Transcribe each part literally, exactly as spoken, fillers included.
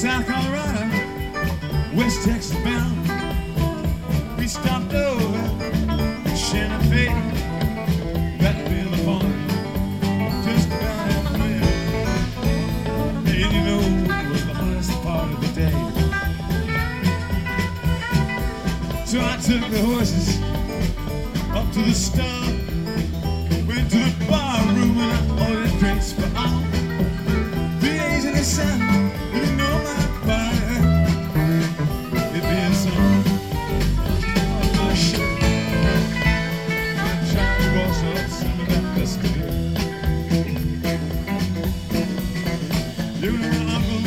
South Colorado, West Texas bound. We stopped over Shannon Fe, got to be on the farm just about halfway. And you know it was the hottest part of the day. So I took the horses up to the stop, went to the bar room and I ordered drinks for all. Three days in the sun, you know my fire. It being some on my shirt, I'm trying to wash off some of that dust here. You know my uncle.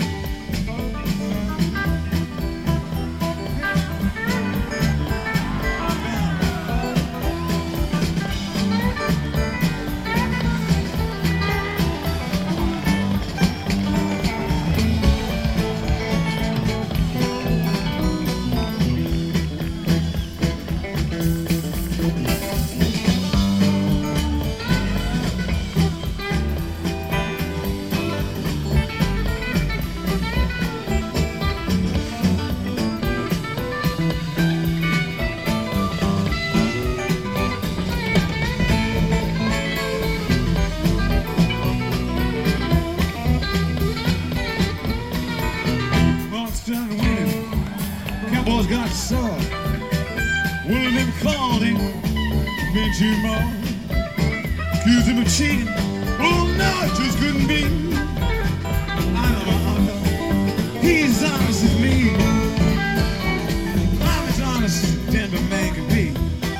Cowboys got sore. One of them called him, been too more. Accused him of cheating. Oh no, it just couldn't be. I know my uncle, he's honest as me. I'm as honest as a Denver man can be.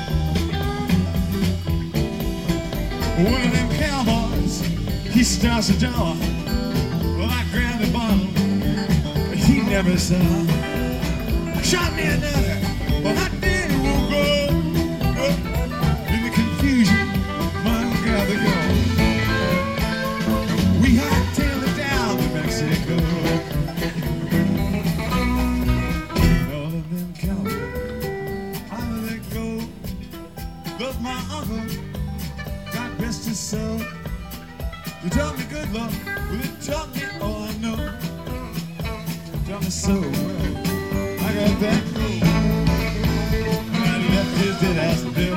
One of them cowboys, he starts a door. Well, I grabbed the bottle, but he never saw. Shot me another, but I didn't won't go. Oh, in the confusion, mine gather go. We hightailed it down to Mexico. All of them cowboys, how do they go? But my uncle, God rest his soul, he taught me good luck, well, he taught me all I know. He taught me so well. I got that cool. I left his dead ass.